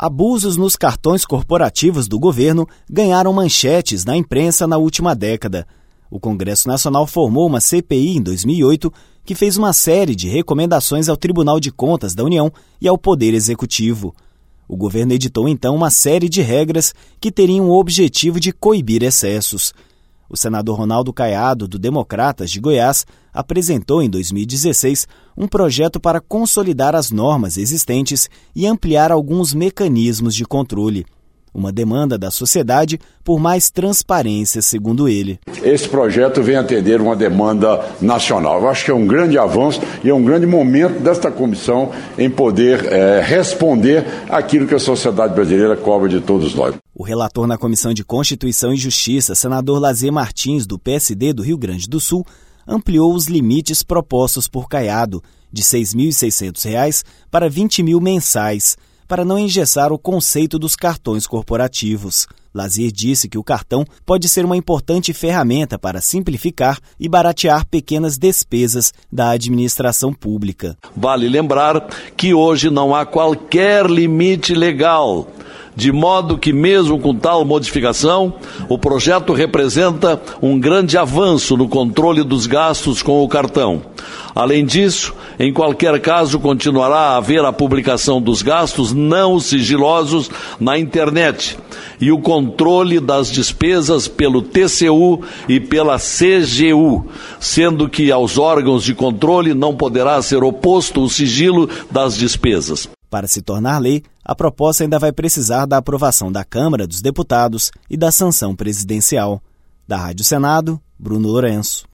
Abusos nos cartões corporativos do governo ganharam manchetes na imprensa na última década. O Congresso Nacional formou uma CPI em 2008 que fez uma série de recomendações ao Tribunal de Contas da União e ao Poder Executivo. O governo editou então uma série de regras que teriam o objetivo de coibir excessos. O senador Ronaldo Caiado, do Democratas de Goiás, apresentou em 2016 um projeto para consolidar as normas existentes e ampliar alguns mecanismos de controle. Uma demanda da sociedade por mais transparência, segundo ele. Esse projeto vem atender uma demanda nacional. Eu acho que é um grande avanço e é um grande momento desta comissão em poder responder àquilo que a sociedade brasileira cobra de todos nós. O relator na Comissão de Constituição e Justiça, senador Lazier Martins, do PSD do Rio Grande do Sul, ampliou os limites propostos por Caiado, de R$ 6.600 para R$ 20.000 mensais, para não engessar o conceito dos cartões corporativos. Lazier disse que o cartão pode ser uma importante ferramenta para simplificar e baratear pequenas despesas da administração pública. Vale lembrar que hoje não há qualquer limite legal, de modo que mesmo com tal modificação, o projeto representa um grande avanço no controle dos gastos com o cartão. Além disso, em qualquer caso, continuará a haver a publicação dos gastos não sigilosos na internet e o controle das despesas pelo TCU e pela CGU, sendo que aos órgãos de controle não poderá ser oposto o sigilo das despesas. Para se tornar lei, a proposta ainda vai precisar da aprovação da Câmara dos Deputados e da sanção presidencial. Da Rádio Senado, Bruno Lourenço.